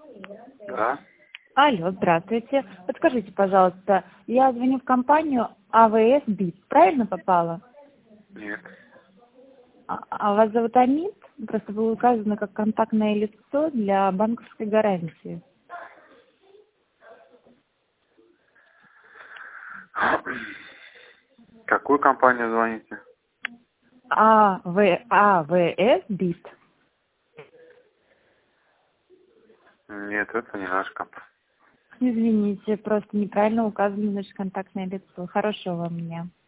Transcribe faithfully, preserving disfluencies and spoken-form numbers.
Да? Алло, здравствуйте. Подскажите, пожалуйста, я звоню в компанию АВС БИТ. Правильно попала? Нет. А, а вас зовут Амит? Просто было указано как контактное лицо для банковской гарантии. Какую компанию звоните? АВ, АВС БИТ. Нет, это не наш компания. Извините, просто неправильно указано наше контактное лицо. Хорошего вам дня.